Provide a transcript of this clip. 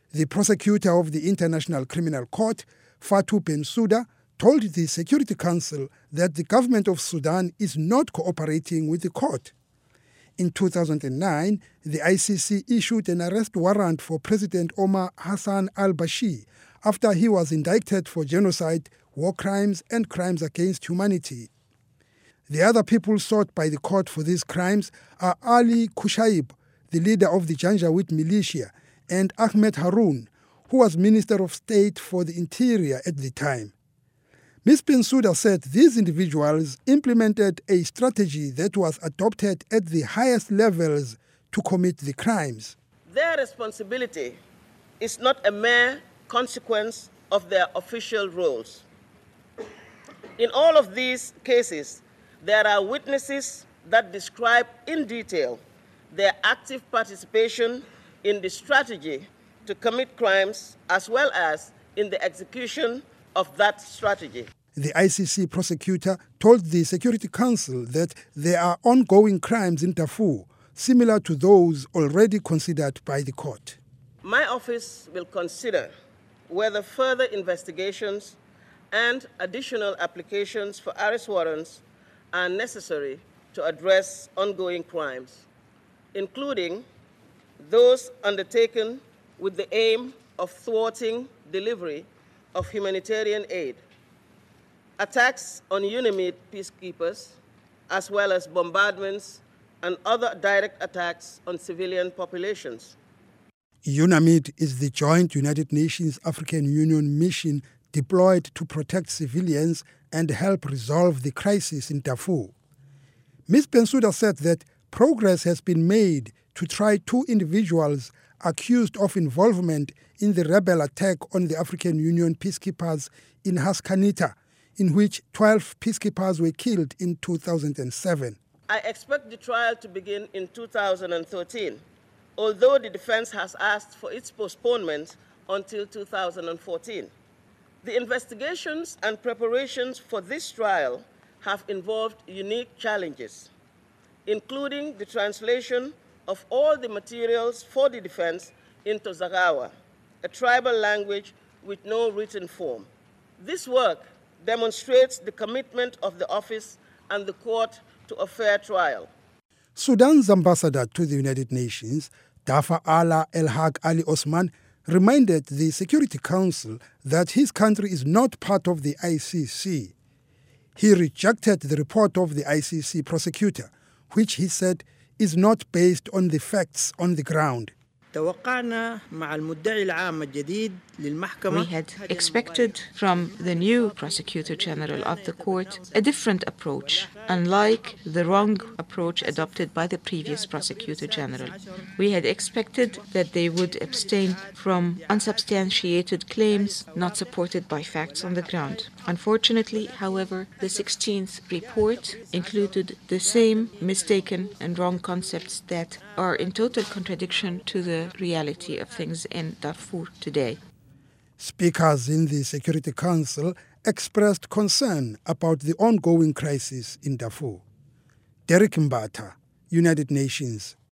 The prosecutor of the International Criminal Court, Fatou Bensouda, told the Security Council that the government of Sudan is not cooperating with the court. In 2009, the ICC issued an arrest warrant for President Omar Hassan al-Bashir after he was indicted for genocide, war crimes, and crimes against humanity. The other people sought by the court for these crimes are Ali Kushaib, the leader of the Janjaweed militia, and Ahmed Haroun, who was Minister of State for the Interior at the time. Ms. Bensouda said these individuals implemented a strategy that was adopted at the highest levels to commit the crimes. Their responsibility is not a mere consequence of their official roles. In all of these cases, there are witnesses that describe in detail their active participation in the strategy to commit crimes as well as in the execution of that strategy. The ICC prosecutor told the Security Council that there are ongoing crimes in Darfur, similar to those already considered by the court. My office will consider whether further investigations and additional applications for arrest warrants are necessary to address ongoing crimes, including those undertaken with the aim of thwarting delivery of humanitarian aid, attacks on UNAMID peacekeepers, as well as bombardments and other direct attacks on civilian populations. UNAMID is the joint United Nations African Union mission deployed to protect civilians and help resolve the crisis in Darfur. Ms. Bensouda said that progress has been made to try 2 individuals accused of involvement in the rebel attack on the African Union peacekeepers in Haskanita, in which 12 peacekeepers were killed in 2007. I expect the trial to begin in 2013, although the defense has asked for its postponement until 2014. The investigations and preparations for this trial have involved unique challenges, including the translation of all the materials for the defense into Zagawa, a tribal language with no written form. This work demonstrates the commitment of the office and the court to a fair trial. Sudan's ambassador to the United Nations, Dafa Ala El-Haq Ali Osman, reminded the Security Council that his country is not part of the ICC. He rejected the report of the ICC prosecutor, which he said is not based on the facts on the ground. We had expected from the new Prosecutor General of the court a different approach, unlike the wrong approach adopted by the previous Prosecutor General. We had expected that they would abstain from unsubstantiated claims not supported by facts on the ground. Unfortunately, however, the 16th report included the same mistaken and wrong concepts that are in total contradiction to the reality of things in Darfur today. Speakers in the Security Council expressed concern about the ongoing crisis in Darfur. Derek Mbata, United Nations.